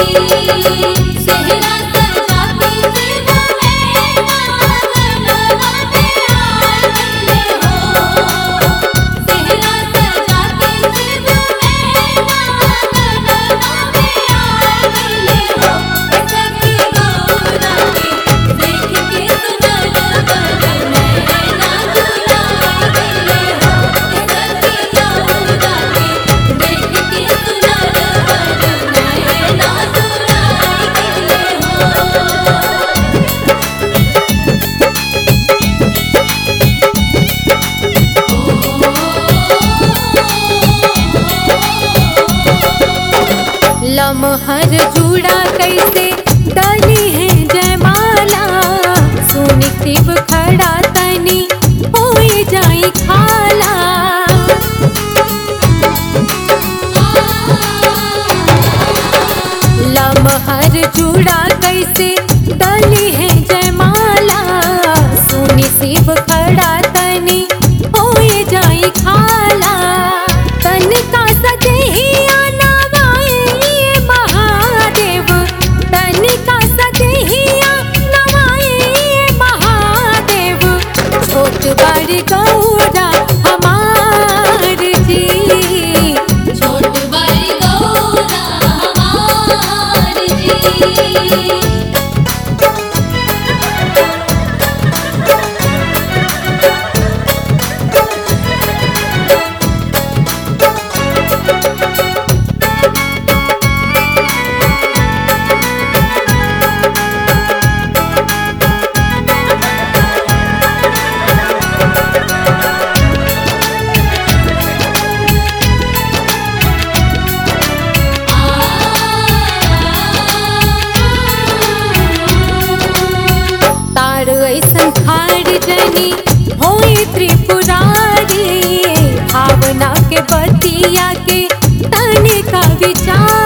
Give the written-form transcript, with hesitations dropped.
सेहरा सजा के शिव मैना गगनवा पे आइले हो। सेहरा सजा के शिव मैना गगनवा पे आइले हो। सखी गौरा के देख के सुनर बर नैना चुराई गइले हो। सखी गौरा के देख के सुनर बर नैना चुराई गइले हो। लमहर जुड़ा कैसे डाली है जयमाला, सुनी शिव खड़ा तनी होई जाई खाला। लमहर जुड़ा कैसे डाली है जयमाला, सुनी शिव खड़ा तनी होई जाई खाला। तनिका सदेहिया नवाए महादेव, तनिका सदेहिया नवाए महादेव। छोट बड़ गौरा हमार जी, छोट बड़ गौरा हमार जी। तार ऐसन खाड़ जनी होई त्रिपुरारी, भावना के बतिया के तनिका विचार।